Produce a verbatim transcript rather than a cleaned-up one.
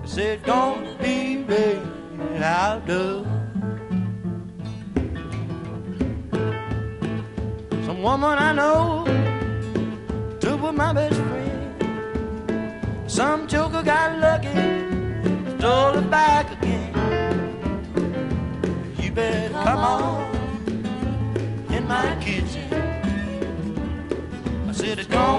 said, don't be made out of. Some woman I know took with my best friend. Some joker got lucky, stole it back again. You better come on in my kitchen. I said, it's gone.